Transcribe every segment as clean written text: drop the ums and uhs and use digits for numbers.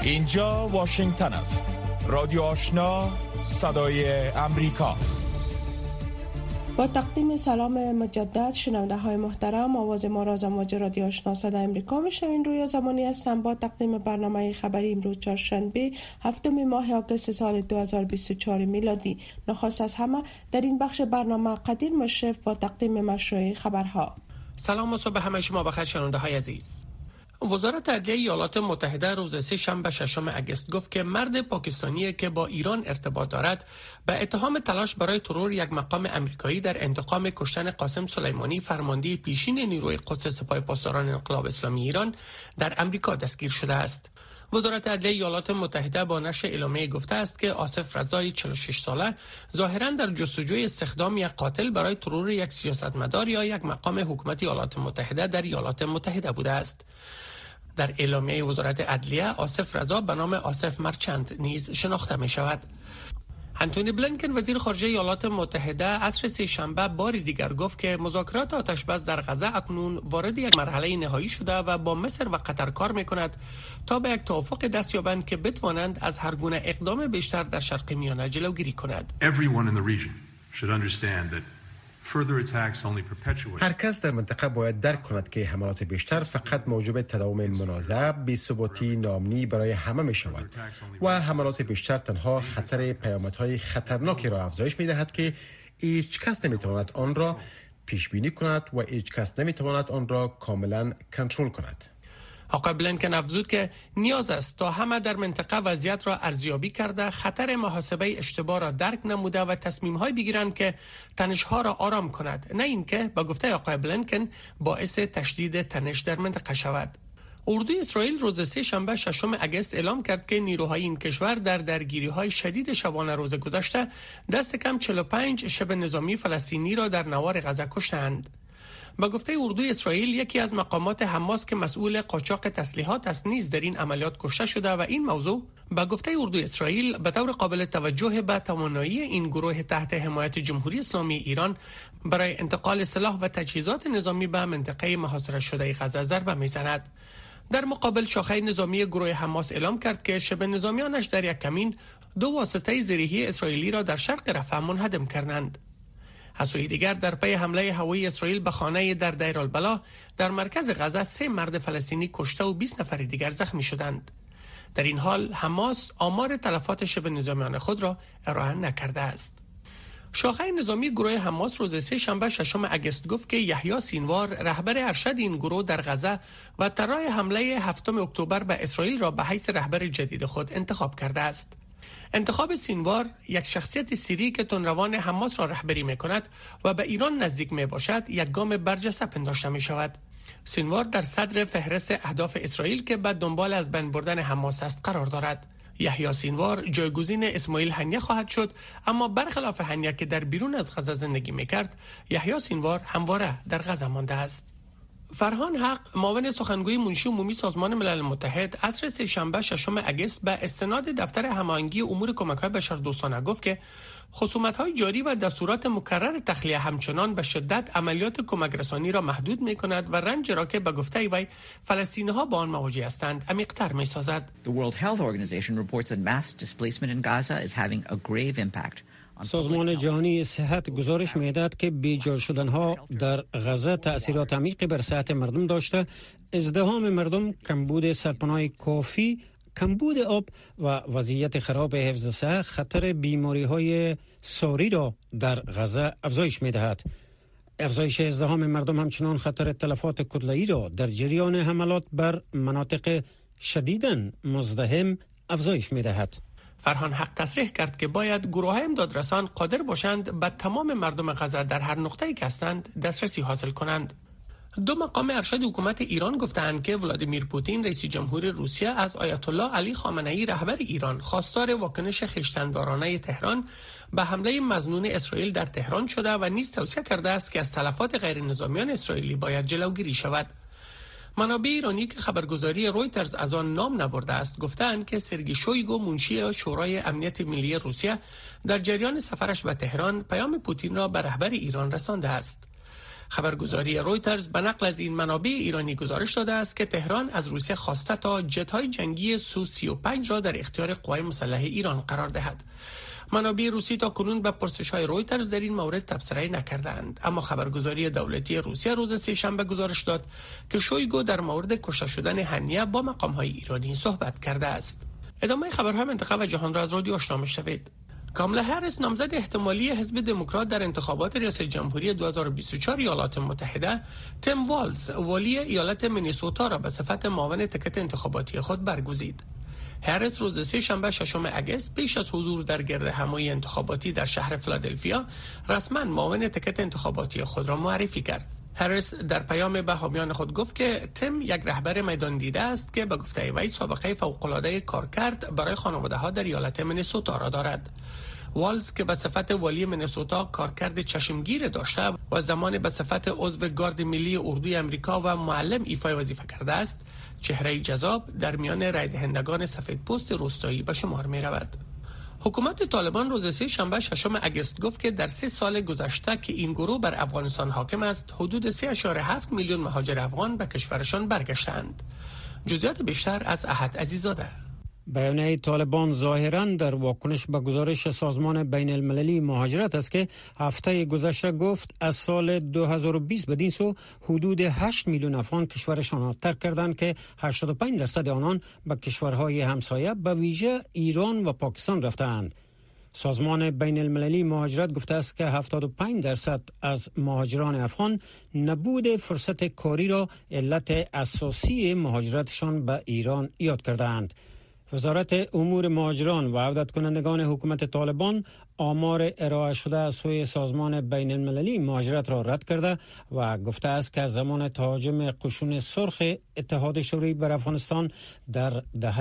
اینجا واشنگتن است. رادیو آشنا، صدای امریکا. با تقدیم سلام مجدد شنونده های محترم، آواز ما را از امواج رادیو آشنا صدای امریکا میشنوین. روی زمانی هستم با تقدیم برنامه خبری امروز چهارشنبه 7 ماه آگوست سال 2024 میلادی. نخست از همه در این بخش برنامه قدیر مشرف با تقدیم مشروع خبرها. سلام و صبح همه شما بخیر شنونده های عزیز. وزارت عدلیه ایالات متحده روز سه‌شنبه 6 آگوست گفت که مرد پاکستانی که با ایران ارتباط دارد به اتهام تلاش برای ترور یک مقام امریکایی در انتقام کشتن قاسم سلیمانی فرمانده پیشین نیروی قدس سپاه پاسداران انقلاب اسلامی ایران در امریکا دستگیر شده است. وزارت عدلیه ایالات متحده با نشر اعلامیه گفته است که آصف رضایی 46 ساله ظاهراً در جستجوی استخدام یک قاتل برای ترور یک سیاستمدار یا یک مقام حکومت ایالات متحده در ایالات متحده بوده است. در اعلامیه وزارت عدلیه آصف رضا به نام آصف مرچند نیز شناخته می شود. انتونی بلینکن وزیر خارجه ایالات متحده عصر سه‌شنبه بار دیگر گفت که مذاکرات آتشبس در غزه اکنون وارد یک مرحله نهایی شده و با مصر و قطر کار می کند تا به یک توافق دست یابند که بتوانند از هر گونه اقدام بیشتر در شرق میانه جلوگیری کند. هر کس در منطقه باید درک کند که حملات بیشتر فقط موجب تداوم منازعه، بی‌ثباتی نامنی برای همه می شود و حملات بیشتر تنها خطر پیامدهای خطرناکی را افزایش می دهد که هیچ کس نمی تواند آن را پیش بینی کند و هیچ کس نمی تواند آن را کاملا کنترل کند. آقای بلینکن افزود که نیاز است تا همه در منطقه وضعیت را ارزیابی کرده، خطر محاسبه اشتباه را درک نموده و تصمیم‌های بگیرند که تنش‌ها را آرام کند، نه اینکه با گفته آقای بلینکن باعث تشدید تنش در منطقه شود. اردوی اسرائیل روز سه‌شنبه 6 آگوست اعلام کرد که نیروهای این کشور در درگیری‌های شدید شبانه روز گذشته دست کم 45 شبه نظامی فلسطینی را در نوار غزه کشتند. با گفته اردوی اسرائیل یکی از مقامات حماس که مسئول قاچاق تسلیحات است نیز در این عملیات کشته شده و این موضوع با گفته اردوی اسرائیل به طور قابل توجه به توانایی این گروه تحت حمایت جمهوری اسلامی ایران برای انتقال سلاح و تجهیزات نظامی به منطقه محاصره شده غزه ضربه میزند. در مقابل شاخه نظامی گروه حماس اعلام کرد که شبه نظامیانش در یک کمین 2 واسطه زیرهی اسرائیلی را در شرق رفح منهدم کردند. از سوی دیگر در پی حمله هوایی اسرائیل به خانه در دیر البلا در مرکز غزه 3 مرد فلسطینی کشته و 20 نفر دیگر زخمی شدند. در این حال حماس آمار تلفات شبه نظامیان خود را ارائه نکرده است. شاخه نظامی گروه حماس روز سه‌شنبه 6 آگوست گفت که یحیی سینوار رهبر ارشد این گروه در غزه و طراح حمله 7 اکتبر به اسرائیل را به حیث رهبر جدید خود انتخاب کرده است. انتخاب سینوار یک شخصیت سیری که تندروان حماس را رهبری می‌کند و به ایران نزدیک می‌باشد یک گام برجسته پنداشته می‌شود. سینوار در صدر فهرست اهداف اسرائیل که به دنبال از بین بردن حماس است قرار دارد. یحیی سینوار جایگزین اسماعیل هنیه خواهد شد، اما برخلاف هنیه که در بیرون از غزه زندگی می‌کرد، یحیی سینوار همواره در غزه مانده است. فرهان حق معاون سخنگوی منشی عمومی سازمان ملل متحد عصر سه‌شنبه 6 آگوست به استناد دفتر هماهنگی امور کمک‌های بشردوستانه گفت که خصومت‌های جاری و دستورات مکرر تخلیه همچنان به شدت عملیات کمک رسانی را محدود می‌کند و رنج را که به گفته وی فلسطینی‌ها با آن مواجه هستند عمیق‌تر می‌سازد. The World Health Organization reports that mass displacement in Gaza is having a grave impact. سازمان جهانی صحت گزارش می‌دهد که بیجا شدنها در غزه تأثیرات عمیقی بر صحت مردم داشته، ازدحام مردم، کمبود سرپناه کافی، کمبود آب و وضعیت خراب حفظ صحت خطر بیماری‌های ساری را در غزه افزایش می‌دهد. افزایش ازدحام مردم همچنان خطر تلفات کدله‌ای را در جریان حملات بر مناطق شدیداً مزدحم افزایش می‌دهد. فرهان حق تصریح کرد که باید گروه‌های امدادرسان قادر باشند به تمام مردم غزه در هر نقطه‌ای که هستند دسترسی حاصل کنند. 2 مقام ارشد حکومت ایران گفتند که ولادیمیر پوتین رئیس جمهور روسیه از آیت الله علی خامنه‌ای رهبر ایران خواستار واکنش خویشتن‌دارانه تهران به حمله مظنون اسرائیل در تهران شده و نیز توصیه کرده است که از تلفات غیر نظامیان اسرائیلی باید جلوگیری شود. منابع ایرانی که خبرگزاری رویترز از آن نام نبرده است گفتند که سرگئی شویگو منشی شورای امنیت ملی روسیه در جریان سفرش به تهران پیام پوتین را به رهبر ایران رسانده است. خبرگزاری رویترز به نقل از این منابع ایرانی گزارش داده است که تهران از روسیه خواسته تا جت‌های جنگی سو-35 را در اختیار قوای مسلح ایران قرار دهد. منابع روسی تا کنون به پرسش‌های رویترز در این مورد تبصره نکردند، اما خبرگزاری دولتی روسیه روز سه‌شنبه گزارش داد که شویگو در مورد کشته شدن هنیه با مقام‌های ایرانی صحبت کرده است. ادامه خبرهای منطقه و جهان را از رادیو آشنا می‌شنوید. کامالا هریس نامزد احتمالی حزب دموکرات در انتخابات ریاست جمهوری 2024 ایالات متحده، تیم والز والی ایالت مینیسوتا را به صفت معاون تکت انتخاباتی خود برگزید. هریس روز سه‌شنبه 6 اگست پیش از حضور در گردهمایی انتخاباتی در شهر فیلادلفیا رسما معاون تکت انتخاباتی خود را معرفی کرد. هریس در پیام به حامیان خود گفت که تیم یک رهبر میدان دیده است که به گفته وی سابقه فوق‌العاده کارکرد برای خانواده‌ها در ایالت مینیسوتا را دارد. والز که به صفت والی مینیسوتا کارکرد چشمگیر داشته و زمان به صفت عضو گارد ملی اردوی امریکا و معلم ایفای وظیفه کرده است، چهره جذاب در میان رای دهندگان سفیدپوست روستایی به شمار می رود. حکومت طالبان روز سه‌شنبه 6 اگست گفت که در 3 سال گذشته که این گروه بر افغانستان حاکم است، حدود 3.7 میلیون مهاجر افغان به کشورشان برگشتند. جزئیات بیشتر از احد عزیزاده. بیانیه طالبان ظاهراً در واکنش به گزارش سازمان بین المللی مهاجرت است که هفته گذشته گفت از سال 2020 بدین سو حدود 8 میلیون افغان کشورشان را ترک کردند که 85% آنان به کشورهای همسایه به ویژه ایران و پاکستان رفتند. سازمان بین المللی مهاجرت گفته است که 75% از مهاجران افغان نبود فرصت کاری را علت اساسی مهاجرتشان به ایران یاد کردند. وزارت امور مهاجران و عودت کنندگان حکومت طالبان آمار ارائه شده از سوی سازمان بین المللی مهاجرت را رد کرده و گفته است که از زمان تهاجم قشون سرخ اتحاد شوروی بر افغانستان در دهه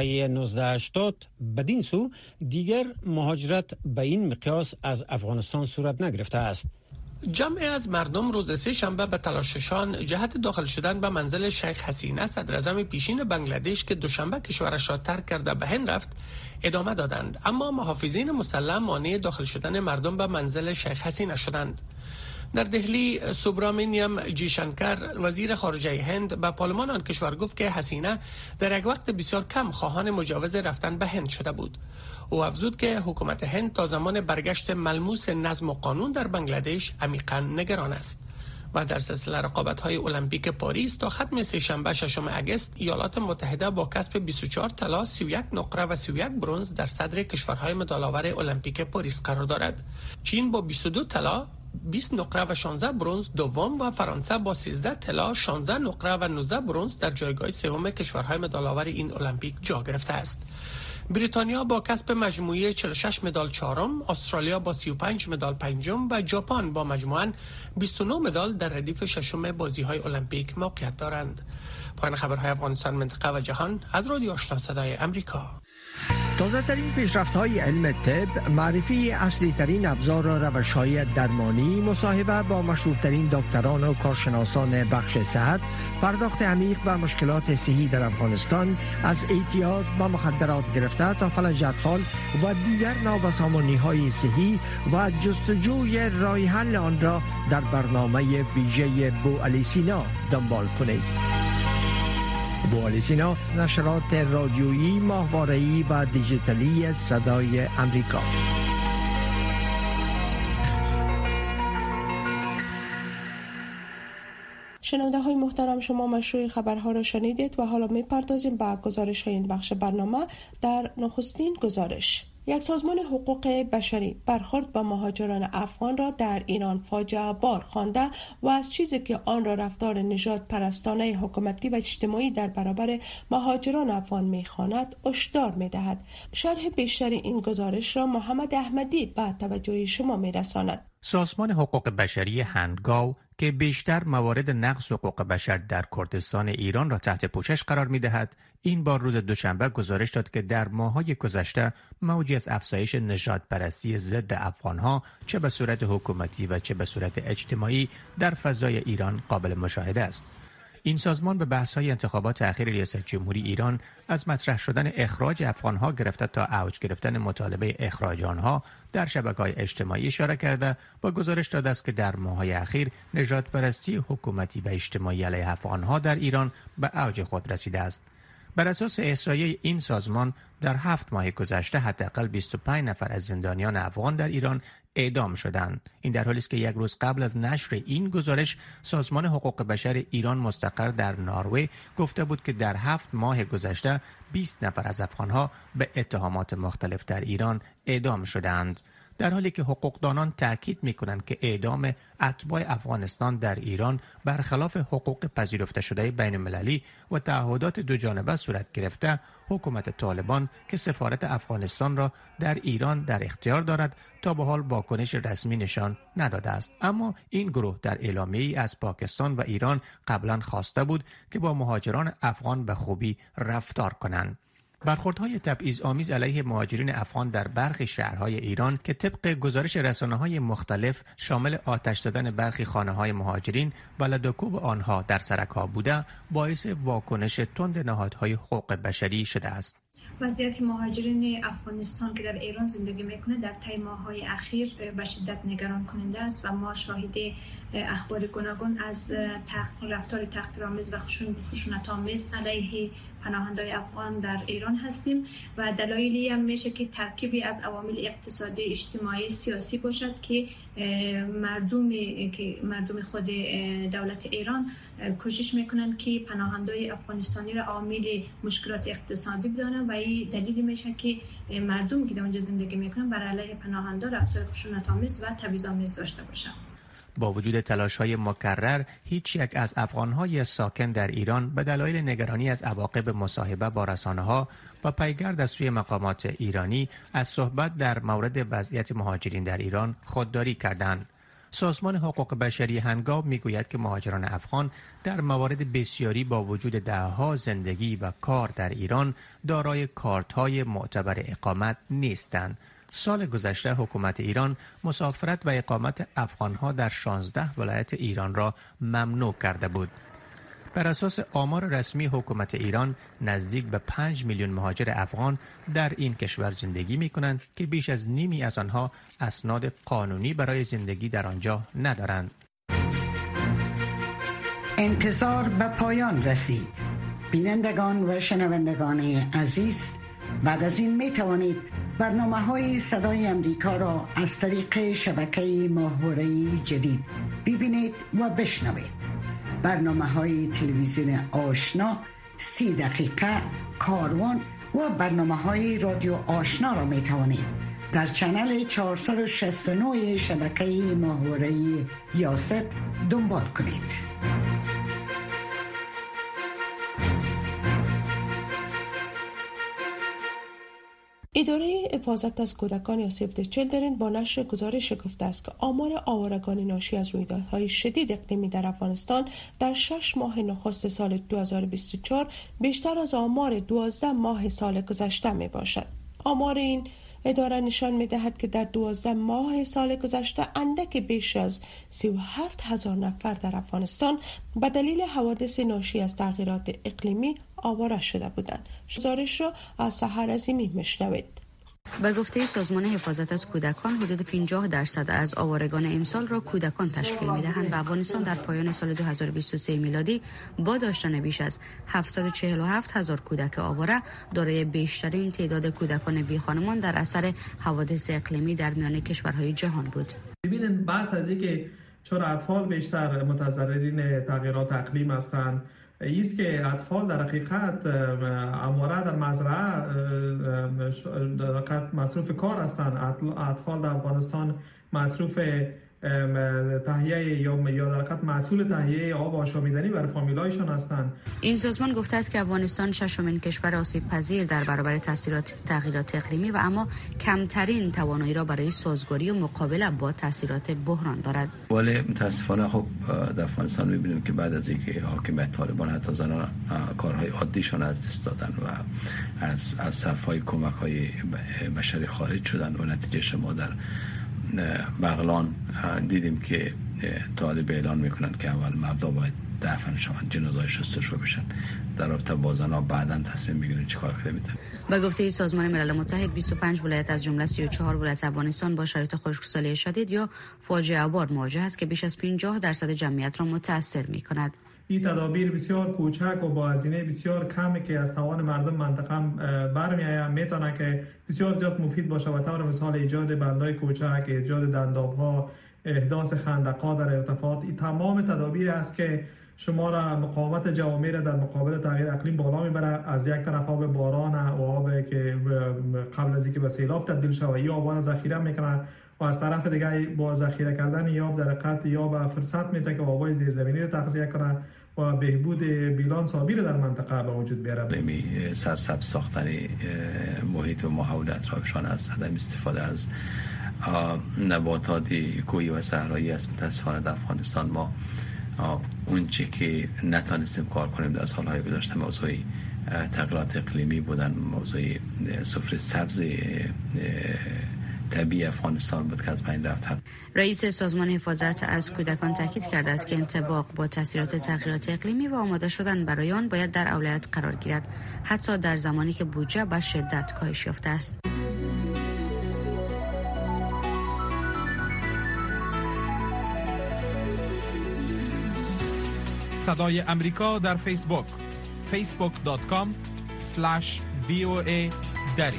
1980 بدین سو دیگر مهاجرت به این مقیاس از افغانستان صورت نگرفته است. جمعی از مردم روز سه‌شنبه به تلاششان جهت داخل شدن به منزل شیخ حسینه صدراعظم پیشین بنگلادش که دوشنبه کشورش را ترک کرده به هند رفت ادامه دادند، اما محافظین مسلح مانع داخل شدن مردم به منزل شیخ حسینه شدند. در دهلی سوبرامینیم جیشنکر وزیر خارجه هند به پارلمان آن کشور گفت که حسینه در یک وقت بسیار کم خواهان مجاز رفتن به هند شده بود. او افزود که حکومت هند تا زمان برگشت ملموس نظم و قانون در بنگلادش عمیقاً نگران است. و در سلسله رقابت‌های المپیک پاریس تا ختم سه‌شنبه 6 اگست ایالات متحده با کسب 24 طلا، 31 نقره و 31 برنز در صدر کشورهای مدال‌آور المپیک پاریس قرار دارد. چین با 22 طلا، 20 نقره و 16 برنز دوم و فرانسه با 13 طلا، 16 نقره و 19 برنز در جایگاه سوم کشورهای مدال‌آور این المپیک جا گرفته است. بریتانیا با کسب مجموعه 46 مدال چهارم، استرالیا با 35 مدال پنجم و ژاپن با مجموعاً 29 مدال در ردیف ششم بازی‌های المپیک موقعیت دارند. پایان خبرهای افغانستان، منطقه و جهان از رادیو آشنا صدای امریکا. تازه ترین پیشرفت های علم طب، معرفی اصلی ترین ابزار و روش های درمانی، مصاحبه با مشهورترین دکتران و کارشناسان بخش صحت، پرداخت عمیق به مشکلات صحی در افغانستان، از اعتیاد به مخدرات گرفته تا فلج اطفال و دیگر نابسامانی های صحی و جستجوی راه حل آن را در برنامه ویژه بوعلی سینا دنبال کنید. بوعلی سینا، نشرات رادیویی، ماهواره‌ای و دیجیتالی صدای امریکا. شنونده های محترم، شما مشروع خبرها را شنیدید و حالا می پردازیم به گزارش های این بخش برنامه. در نخستین گزارش، یک سازمان حقوق بشری برخورد با مهاجران افغان را در ایران فاجعه بار خوانده و از چیزی که آن را رفتار نژاد پرستانه حکومتی و اجتماعی در برابر مهاجران افغان می‌خواند هشدار می‌دهد. شرح بیشتر این گزارش را محمد احمدی به توجه شما می‌رساند. سازمان حقوق بشری هندگاو که بیشتر موارد نقض حقوق بشر در کردستان ایران را تحت پوشش قرار می‌دهد، این بار روز دوشنبه گزارش داد که در ماه‌های گذشته موجی از افزایش نژادپرستی ضد افغان‌ها چه به صورت حکومتی و چه به صورت اجتماعی در فضای ایران قابل مشاهده است. این سازمان به بحث‌های انتخابات اخیر ریاست جمهوری ایران از مطرح شدن اخراج افغان‌ها گرفته تا اوج گرفتن مطالبه اخراج آنها در شبکه‌های اجتماعی اشاره کرده و گزارش داده است که در ماه‌های اخیر نژاد پرستی حکومتی و اجتماعی علیه افغان‌ها در ایران به اوج خود رسیده است. بر اساس احصایه این سازمان در 7 ماه گذشته حداقل 25 نفر از زندانیان افغان در ایران اعدام شدند. این در حالی است که یک روز قبل از نشر این گزارش سازمان حقوق بشر ایران مستقر در نروژ گفته بود که در 7 ماه گذشته 20 نفر از افغانها به اتهامات مختلف در ایران اعدام شدند. در حالی که حقوقدانان تاکید می‌کنند که اعدام اتباع افغانستان در ایران برخلاف حقوق پذیرفته شده بین‌المللی و تعهدات دو جانبه صورت گرفته، حکومت طالبان که سفارت افغانستان را در ایران در اختیار دارد تا به حال واکنش رسمی نشان نداده است. اما این گروه در اعلامیه‌ای از پاکستان و ایران قبلا خواسته بود که با مهاجران افغان به خوبی رفتار کنند. برخوردهای تبعیض‌آمیز علیه مهاجرین افغان در برخی شهرهای ایران که طبق گزارش رسانه‌های مختلف شامل آتش زدن برخی خانه‌های مهاجرین و لدوکوب آنها در سرک‌ها بوده، باعث واکنش تند نهادهای حقوق بشری شده است. وضعیت مهاجرین افغانستان که در ایران زندگی میکنه در طی ماه‌های اخیر به شدت نگران کننده است و ما شاهد اخبار گوناگون از رفتار تحقیرآمیز و خشونت‌آمیز علیه پناهندگان افغان در ایران هستیم و دلایلی هم میشه که ترکیبی از عوامل اقتصادی، اجتماعی، سیاسی باشد که مردم خود دولت ایران کوشش میکنن که پناهندگان افغانستانی را عامل مشکلات اقتصادی بدانند و این دلیلی میشه که مردم که در اونجا زندگی میکنن بر علیه پناهندگان رفتار خشونت‌آمیز و تبعیض‌آمیز داشته باشند. با وجود تلاش‌های مکرر، هیچ یک از افغان‌های ساکن در ایران به دلایل نگرانی از عواقب مصاحبه با رسانه‌ها و پیگرد از سوی مقامات ایرانی از صحبت در مورد وضعیت مهاجرین در ایران خودداری کردند. سازمان حقوق بشری هنگام میگوید که مهاجران افغان در موارد بسیاری با وجود دهها زندگی و کار در ایران دارای کارت‌های معتبر اقامت نیستند. سال گذشته حکومت ایران مسافرت و اقامت افغانها در 16 ولایت ایران را ممنوع کرده بود. بر اساس آمار رسمی حکومت ایران نزدیک به 5 میلیون مهاجر افغان در این کشور زندگی می کنند که بیش از نیمی از آنها اسناد قانونی برای زندگی در آنجا ندارند. انتظار به پایان رسید. بینندگان و شنوندگان عزیز، بعد از این می توانید برنامه‌های صدای امریکا را از طریق شبکه ماهواره‌ای جدید ببینید و بشنوید. برنامه‌های تلویزیون آشنا، 30 دقیقه، کاروان و برنامه‌های رادیو آشنا را می توانید در چنل 469 شبکه ماهواره‌ای یاست دنبال کنید. اداره حفاظت از کودکان یا سیو دی چیلدرن با نشر گزارش گفته است که آمار آوارگان ناشی از رویدادهای شدید اقلیمی در افغانستان در 6 ماه نخست سال 2024 بیشتر از آمار 12 ماه سال گذشته می باشد. آمار این اداره نشان می دهد که در 12 ماه سال گذشته اندک بیش از 37,000 نفر در افغانستان به دلیل حوادث ناشی از تغییرات اقلیمی آواره شده بودند. گزارش را از سحر عظیمی میشنوید. به گفته سازمان حفاظت از کودکان، حدود 50% از آوارگان امسال را کودکان تشکیل می‌دهند و افغانستان در پایان سال 2023 میلادی با داشتن بیش از 747,000 کودک آواره دارای بیشترین تعداد کودکان بی‌خانمان در اثر حوادث اقلیمی در میان کشورهای جهان بود. ببینید، بحث از اینکه چرا اطفال بیشتر متضررین تغییرات اقلیم هستند ایست که اطفال در حقیقت امواره در مزرعه در حقیقت مصروف کار هستند. اطفال در افغانستان مصروف تهیه یا در حقیقت مسئول تهیه آب آشامیدنی برای فامیلایشان هستند. این سازمان گفته است که افغانستان ششمین کشور آسیب پذیر در برابر تاثیرات تغییرات اقلیمی و اما کمترین توانایی را برای سازگاری و مقابله با تاثیرات بحران دارد. ولی متاسفانه خب در افغانستان می‌بینیم که بعد از اینکه حاکمیت طالبان حتی زنان کارهای عادیشان از دست دادن و از صف‌های کمک‌های بشری خارج شدن و نتیجه ما در بغلان دیدیم که طالب اعلان میکنن که اول مردا باید دفن شوند، جنازه‌های شستشو بشن، در رابطه با زن‌ها بعداً تصمیم میگیرن چیکار کنه میتونه. با گفته سازمان ملل متحد 25 ولایت از جمله 34 ولایت افغانستان با شرایط خشکسالی شدید یا فاجعه آبار مواجه است که بیش از 50% جمعیت را متاثر می‌کند. این تدابیر بسیار کوچک و با هزینه بسیار کمی که از توان مردم منطقه برمی‌آید میتونه که بسیار زیاد مفید باشه و طور مثال ایجاد بندای کوچک، ایجاد دنداب‌ها، احداث خندق‌ها در ارتفاعات، این تمام تدابیر است که شما را مقاومت جوامع را در مقابل تغییر اقلیم بالا میبره. از یک طرف آب باران و آب که قبل از اینکه به سیلاب تبدیل شه و این آب را ذخیره میکنه و از طرف دیگه با ذخیره کردن این آب در حقیقت یا به فرصت میده که آبای زیرزمینی را تغذیه کنه و بهبود بیلانس آبی را در منطقه به وجود بیاره. سرسبز ساختن محیط و ماحول اطرافشان از عدم استفاده از نباتات کوهی و صحرایی است. متاسفانه در افغانستان ما اون چی که نتونستیم کار کنیم در سالهای گذشته موضوع تغییرات اقلیمی بودن، موضوع سفره سبز طبیعی افغانستان بود که از بین رفت. رئیس سازمان حفاظت از کودکان تاکید کرده است که انطباق با تاثیرات تغییرات اقلیمی و آماده شدن برای آن باید در اولویت قرار گیرد، حتی در زمانی که بودجه به شدت کاهش یافته است. صدای امریکا در فیسبوک facebook.com/VOA دری.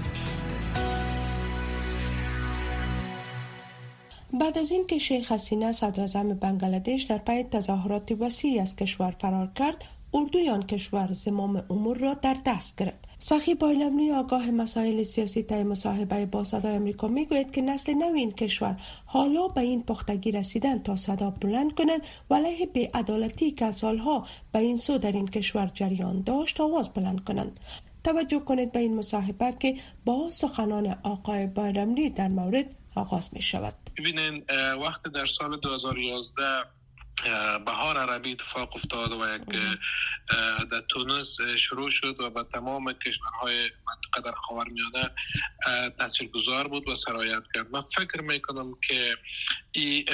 بعد از اینکه شیخ حسینه صدراعظم بنگلادش در پی تظاهرات وسیعی از کشور فرار کرد، اردوی آن کشور زمام امور را در دست گرفت. ساخی بایلمنی آگاه مسائل سیاسی طی مصاحبه با صدای امریکا میگوید که نسل نو این کشور حالا به این پختگی رسیدن تا صدا بلند کنند و علیه بی‌عدالتی که سالها به این سو در این کشور جریان داشت آواز بلند کنند. توجه کنید به این مصاحبه که با سخنان آقای بایلمنی در مورد آغاز می شود. ببینید وقتی در سال 2011 بهار عربی اتفاق افتاد و یک در تونس شروع شد و به تمام کشورهای منطقه در خاورمیانه تاثیرگذار بود و سرایت کرد. من فکر میکنم که این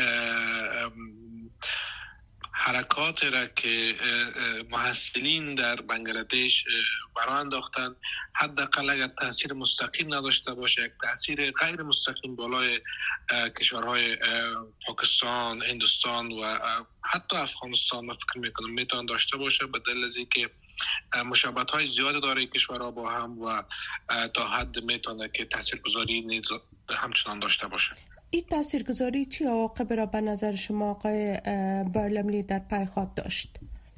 حرکات را که محصلین در بنگلادش برآ انداختند، حداقل اگر تاثیر مستقیم نداشته باشه، یک تاثیر غیر مستقیم بالای کشورهای پاکستان، هندوستان و حتی افغانستان من فکر میکنم میتونه داشته باشه، به دلیل از اینکه مشابهت‌های زیاد داره کشورها با هم و تا حد میتونه که تاثیرگذاری همچنان داشته باشه. این تاثیرگذاری چی عواقب را به نظر شما آقای بایلمنی در پی خواهد داشت؟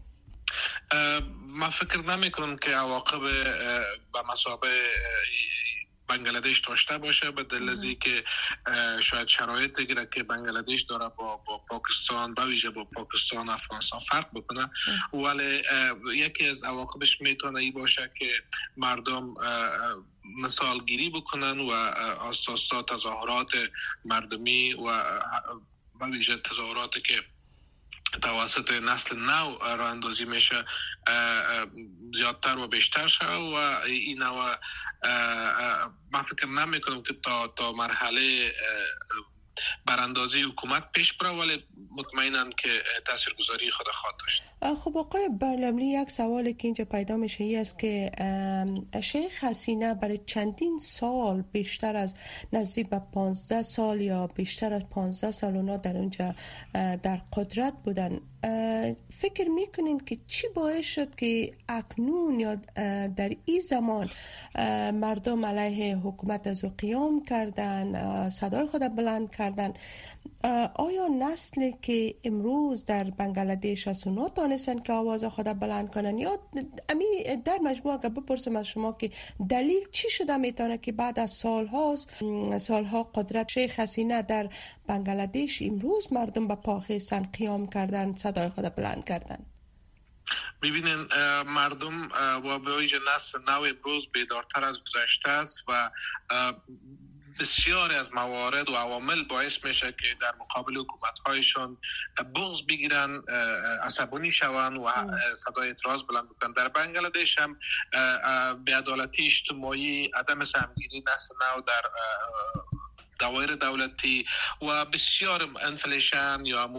من فکر نمی کنم که عواقب به مثابه بنگلادش داشته باشه، به دلیل از اینکه شاید شرایطی که بنگلادش داره با پاکستان، به ویژه با پاکستان و افغانستان فرق بکنه، ولی یکی از عواقبش میتونه ای باشه که مردم مثال گیری بکنن و آساسا تظاهرات مردمی و به ویژه تظاهراتی که توسط نسل نو راه اندازی میشه زیادتر و بیشتر شه و این نوع من فکر نمی کنم که تا مرحله براندازی حکومت پیش بره، ولی مطمئنم که تاثیرگذاری خود خواهد داشت. خب آقای بایلمنی، یک سوالی که اینجا پیدا میشه این است که شیخ حسینه برای چندین سال، بیشتر از نزدیک به 15 سال یا بیشتر از 15 سال اونا در اونجا در قدرت بودن. فکر میکنین که چی باعث شد که اکنون یا در این زمان مردم علیه حکومت از او قیام کردن، صدای خود بلند کردن؟ آیا نسلی که امروز در بنگلادش هست اونا تانستن که آواز خود بلند کنن، یا در مجموع اگر بپرسم از شما که دلیل چی شده میتونه که بعد از سالها قدرت شیخ حسینه در بنگلادش امروز مردم به پا خیستن، قیام کردن، صدای خود بلند کردن؟ ببینین مردم و به ویژه نسل نو امروز بیدارتر از گذشته است و بسیاری از موارد و عوامل باعث میشه که در مقابل حکومت‌هایشان بغض بگیرن، عصبانی شوند و صدای اعتراض بلند بکنن. در بنگلادش هم بی‌عدالتی اجتماعی، عدم سهمگیری نسل نو در دوایر دولتی و بسیار انفلیشن یا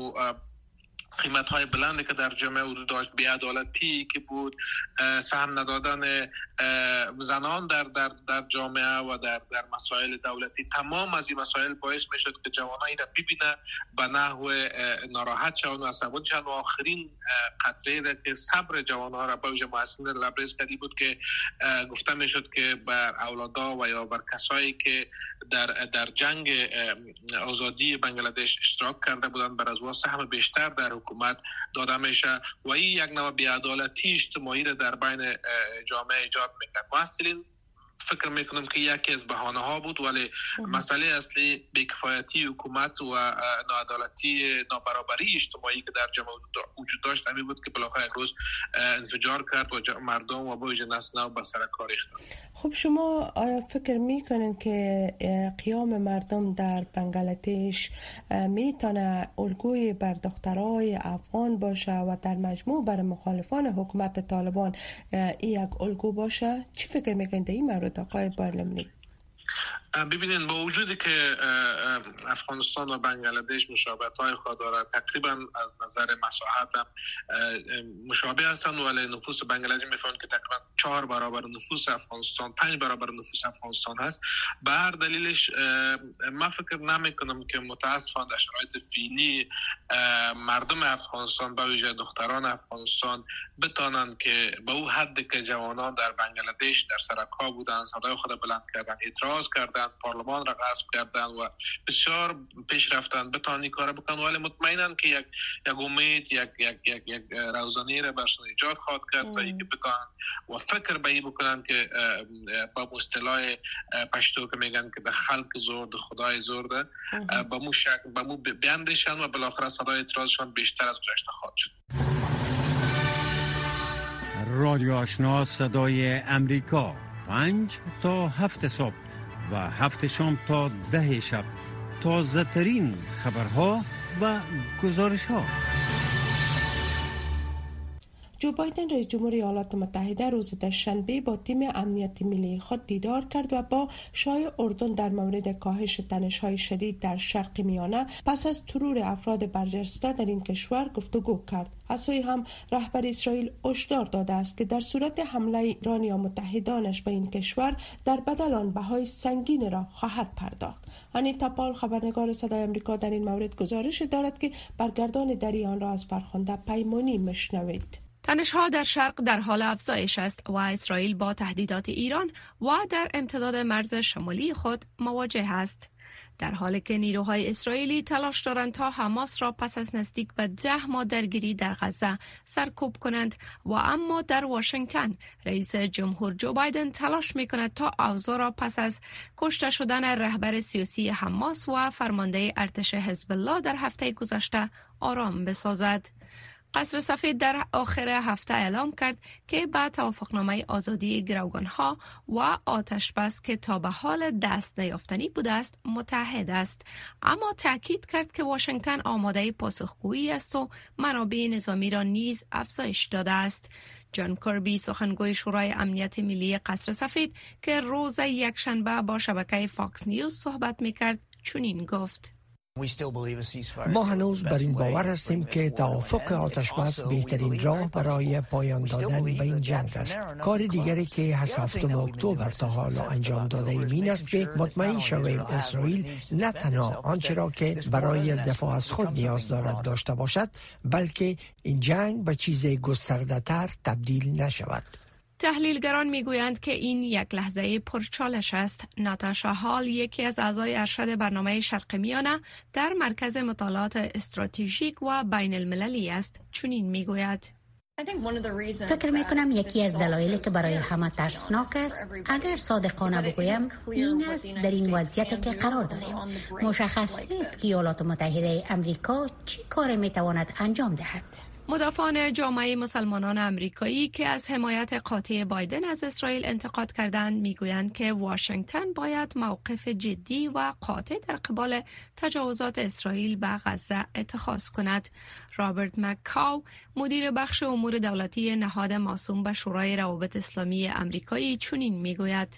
قیمت های بلندی که در جامعه وجود داشت، بی‌عدالتی که بود، سهم ندادن زنان در جامعه و در مسائل دولتی، تمام از این مسائل باعث میشد که جوانان را ببینه به نحو ناراحت شوند و عصبانی شوند و آخرین قطره که صبر جوانان را به ویژه محصلین لبریز کردی بود که گفته میشد که بر اولادا و یا بر کسایی که در جنگ آزادی بنگلادش اشتراک کرده بودند بر از سهم بیشتر در حکومت داده میشه و این یک نوع بی‌عدالتی اجتماعی را در بین جامعه ایجاد میکرد. محصلین فکر میکنم که یکی از بهانه ها بود، ولی مسئله اصلی بیکفایتی حکومت و ناعدالتی، نابرابری اجتماعی که در جامعه وجود داشت همین بود که بالاخره یک روز انفجار کرد و مردم و با ویژه نسل نو به سر کار ریختند. خب شما آیا فکر میکنین که قیام مردم در بنگلادش میتونه الگوی بر دخترای افغان باشه و در مجموع بر مخالفان حکومت طالبان یک الگو باشه؟ چی فکر میکنین در این مورد آقای بارلمنی؟ ببینید، با وجودی که افغانستان و بنگلادش مشابهت‌های خود دارد، تقریبا از نظر مساحت هم مشابه هستند، ولی نفوس بنگلادش می‌فهمند که تقریبا 4 برابر نفوس افغانستان، 5 برابر نفوس افغانستان هست. به هر دلیلش من فکر نمی‌کنم که متأسفانه در شرایط فعلی مردم افغانستان به ویژه دختران افغانستان بتوانند که به اون حدی که جوانان در بنگلادش در سرک‌ها بودند، صدای خود بلند کردند، اعتراض کردند، پارلمان را غصب کردند و بسیار پیش رفتند بتوانند این کار بکنند، ولی مطمئنم که یک امید، یک روزنه را برشان ایجاد خواهد کرد تا اینکه بتوانند و فکر به این بکنند که با اصطلاح پشتو که میگن که به خلق زور ده خدای زور ده، با مو شک با مو بیاندیشن و بالاخره صدای اعتراضشان بیشتر از گذشته خواهد شد. رادیو آشنا صدای امریکا 5 تا 7 صبح و 7 شام تا 10 شب، تازه ترین خبرها و گزارش ها. جو بایدن رئیس جمهور ایالات متحده روز دوشنبه با تیم امنیتی ملی خود دیدار کرد و با شاه اردن در مورد کاهش تنش‌های شدید در شرق میانه پس از ترور افراد برجسته در این کشور گفتگو کرد. از سوی هم رهبر اسرائیل هشدار داده است که در صورت حمله ایران یا متحدانش به این کشور در بدل آن بهای سنگین را خواهد پرداخت. انیتا پال خبرنگار صدای آمریکا در این مورد گزارش دارد که برگردان دری آن را از فرخنده پیمانی میشنوید. تنش‌ها در شرق در حال افزایش است و اسرائیل با تهدیدات ایران و در امتداد مرز شمالی خود مواجه است. در حالی که نیروهای اسرائیلی تلاش دارند تا حماس را پس از نزدیک به 10 ماه درگیری در غزه سرکوب کنند و اما در واشنگتن رئیس جمهور جو بایدن تلاش می‌کند تا اوضاع را پس از کشته شدن رهبر سیاسی حماس و فرمانده ارتش حزب الله در هفته گذشته آرام بسازد. قصر سفید در آخر هفته اعلام کرد که با توافقنامه آزادی گروگانها و آتش بس که تا به حال دست نیافتنی بوده است متحد است، اما تاکید کرد که واشنگتن آماده پاسخگویی است و منابع نظامی را نیز افزایش داده است. جان کربی سخنگوی شورای امنیت ملی قصر سفید که روز یکشنبه با شبکه فاکس نیوز صحبت می‌کرد چنین گفت: ما هنوز بر این باور هستیم که توافق آتشبس بهترین راه برای پایان دادن به این جنگ است. کار دیگری که از 7 اکتبر تا حالا انجام داده ایم این است که مطمئن شویم اسرائیل نه تنها آنچه را که برای دفاع از خود نیاز دارد داشته باشد، بلکه این جنگ به چیز گسترده‌تر تبدیل نشود. تحلیلگران میگویند که این یک لحظه پرچالش است. ناتاشا هال، یکی از اعضای ارشد برنامه شرق میانه در مرکز مطالعات استراتژیک و بین المللی است، چنین میگوید: فکر میکنم یکی از دلایلی که برای همه ترسناک است، اگر صادقانه بگویم، این است در این وضعیتی که قرار داریم مشخص نیست که ایالات متحده امریکا چی کار میتواند انجام دهد. مدافعان جامعه مسلمانان امریکایی که از حمایت قاطع بایدن از اسرائیل انتقاد کردند میگویند که واشنگتن باید موقف جدی و قاطع در قبال تجاوزات اسرائیل به غزه اتخاذ کند. رابرت مککاو، مدیر بخش امور دولتی نهاد موسوم به شورای روابط اسلامی امریکایی، چنین میگوید: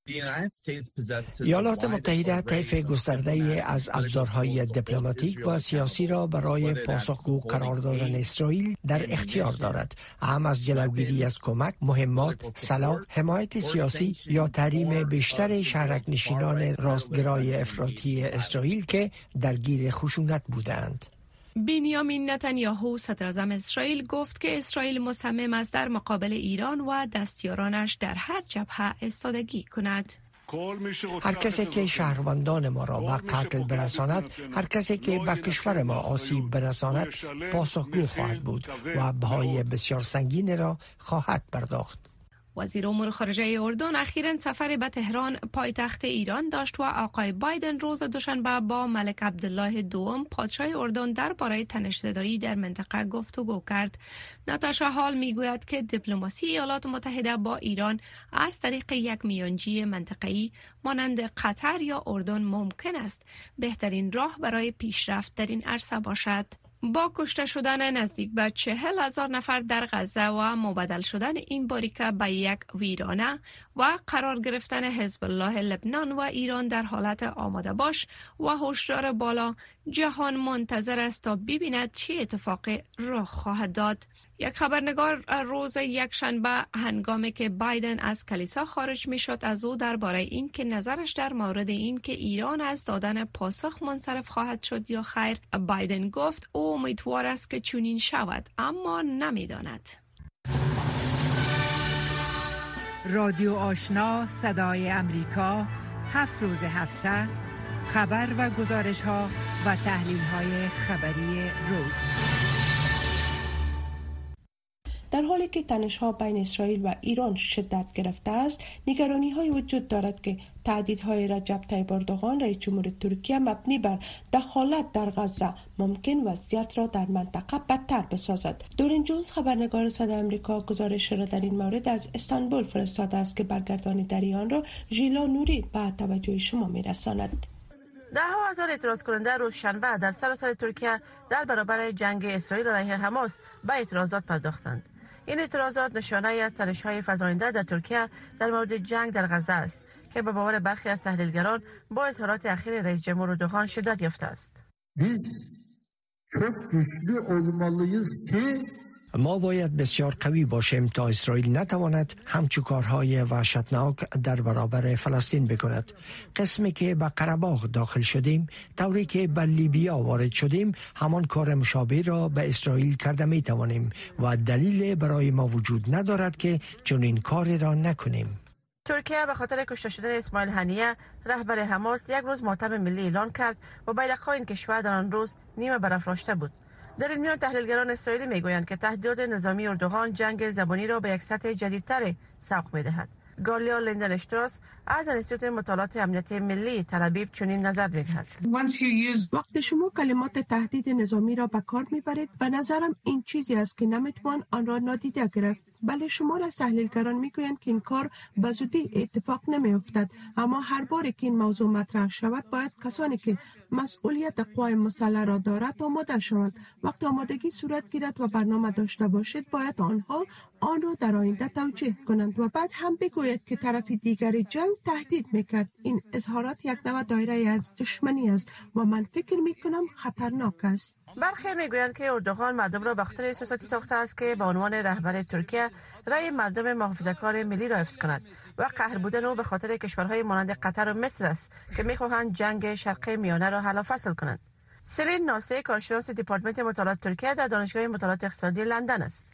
ایالات متحده طیف گسترده از ابزارهای دیپلماتیک و سیاسی را برای پاسخگو قرار دادن اسرائیل در اختیار دارد، هم از جلوگیری از کمک، مهمات، سلاح، حمایت سیاسی یا تحریم بیشتر شهرک نشینان راستگرای افراطی اسرائیل که درگیر خشونت بودند. بنیامین نتانیاهو صدراعظم اسرائیل گفت که اسرائیل مصمم است در مقابل ایران و دستیارانش در هر جبهه ایستادگی کند. هر کسی که شهروندان ما را به قتل برساند، هر کسی که به کشور ما آسیب برساند، پاسخگو خواهد بود و بهای بسیار سنگین را خواهد پرداخت. وزیر امور خارجه اردن اخیراً سفر به تهران پایتخت ایران داشت و آقای بایدن روز دوشنبه با ملک عبدالله دوم پادشاه اردن درباره تنش‌زدایی در منطقه گفتگو کرد. ناتاشا هال میگوید که دیپلماسی ایالات متحده با ایران از طریق یک میانجی منطقه‌ای مانند قطر یا اردن ممکن است بهترین راه برای پیشرفت در این عرصه باشد. با کشته شدن نزدیک به 40,000 نفر در غزه و مبدل شدن این باریکه به یک ویرانه و قرار گرفتن حزب الله لبنان و ایران در حالت آماده باش و هشدار بالا، جهان منتظر است تا ببیند چه اتفاقی رخ خواهد داد. یک خبرنگار روز یکشنبه هنگامی که بایدن از کلیسا خارج می شد از او درباره این که نظرش در مورد این که ایران از دادن پاسخ منصرف خواهد شد یا خیر، بایدن گفت او امیدوار است که چنین شود اما نمی داند. رادیو آشنا صدای امریکا 7 روز هفته خبر و گزارش ها و تحلیل های خبری روز. در حالی که تنش‌ها بین اسرائیل و ایران شدت گرفته است، نگرانی‌های وجود دارد که تهدیدهای رجب طیب اردوغان رئیس جمهور ترکیه مبنی بر دخالت در غزه ممکن وضعیت را در منطقه بدتر بسازد. دورین جونز خبرنگار صدای آمریکا گزارش را در این مورد از استانبول فرستاده است که برگردانی در آن را ژیلا نوری به توجه شما می‌رساند. ده‌ها هزار اعتراض کننده روز شنبه در سراسر ترکیه در برابر جنگ اسرائیل علیه حماس به اعتراضات پرداختند. این اعتراضات نشانه از تنش‌های فزاینده در ترکیه در مورد جنگ در غزه است که به باور برخی از تحلیلگران با اظهارات اخیر رئیس جمهور اردوغان شدت یافته است. ما باید بسیار قوی باشیم تا اسرائیل نتواند همچو کارهای وحشتناک در برابر فلسطین بکند. قسمی که به قره‌باغ داخل شدیم، طوری که به لیبیا وارد شدیم، همان کار مشابه را به اسرائیل کرده می توانیم و دلیل برای ما وجود ندارد که چنین کاری را نکنیم. ترکیه به خاطر کشته شدن اسماعیل هنیه رهبر حماس یک روز ماتم ملی اعلان کرد و بیرق‌های این کشور در آن روز نیمه برافراشته بود. در این میان تحلیلگران اسرائیلی میگویند که تهدیدات نظامی اردوغان جنگ زبانی را به یک سطح جدیدتر سوق می‌دهد. گالیا لندنشتراس از انستیتوت مطالعات امنیت ملی تل ابیب چنین نظر می‌دهد. وقتی شما کلمات تهدید نظامی را به کار می‌برید، به نظرم این چیزی است که نمی‌توان آن را نادیده گرفت. بله، شما را تحلیلگران می‌گویند که این کار به زودی اتفاق نمی‌افتد، اما هر باری که این موضوع مطرح شود باید کسانی که مسئولیت قوای مسلح را دارد آماده شوند. وقتی آمادگی صورت گیرد و برنامه داشته باشید، باید آنها آن را در آینده توجیه کنند و بعد هم بگوید که طرف دیگری جنگ تهدید میکرد. این اظهارات یک نوع دایره از دشمنی است و من فکر میکنم خطرناک است. برخی میگویند که اردوغان مردم را به خاطر احساساتی ساخته است که به عنوان رهبر ترکیه رأی مردم محافظه‌کار ملی را حفظ کند و قهر بودن او به خاطر کشورهای مانند قطر و مصر است که میخواهند جنگ شرق میانه را حل و فصل کنند. سلین ناسه کارشناس دپارتمان مطالعات ترکیه در دانشگاه مطالعات اقتصادی لندن است.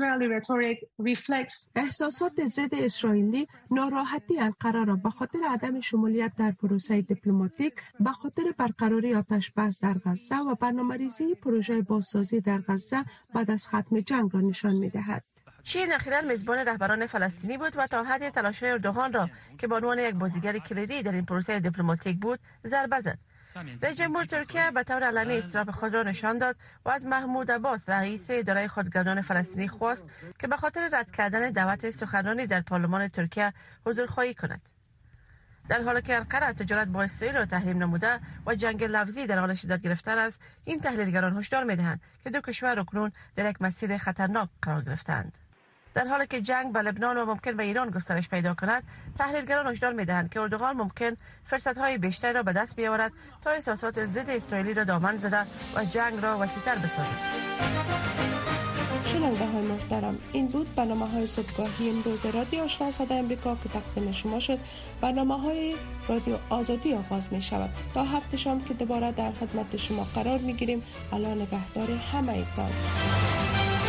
احساسات ضد اسرائیلی، ناراحتی انقره را به خاطر عدم شمولیت در پروسه دیپلماتیک، به خاطر برقراری آتش بس در غزه و برنامه‌ریزی پروژه بازسازی در غزه بعد از ختم جنگ را نشان می‌دهد. چین اخیراً میزبان رهبران فلسطینی بود و تا حدی تلاش‌های اردوغان را که به عنوان یک بازیگر کلیدی در این پروسه دیپلماتیک بود ضربه زد. رئیس جمهور ترکیه به طور علنی اضطراب خود را نشان داد و از محمود عباس رئیس اداره خودگردان فلسطینی خواست که به خاطر رد کردن دعوت سخنرانی در پارلمان ترکیه حضورخواهی کند. در حالی که انقره تجارت با اسرائیل را تحریم نموده و جنگ لفظی در حال شدت گرفتن است، این تحلیلگران هشدار می‌دهند که دو کشور اکنون در یک مسیر خطرناک قرار گرفتند. در حالی که جنگ به لبنان و ممکن به ایران گسترش پیدا کند، تحلیلگران هشدار می‌دهند که اردوغان ممکن فرصت‌های بیشتری را به دست بیاورد تا احساسات ضد اسرائیلی را دامن زده و جنگ را وسیع‌تر بسازد. شنونده‌های محترم، این بود برنامه‌های صبحگاهی امروز رادیو آشنا صدای آمریکا که تقدیم شما شد. برنامه‌های رادیو آزادی آغاز می‌شود. تا هفته شام که دوباره در خدمت شما قرار می‌گیریم. الله نگهدار همگیتان.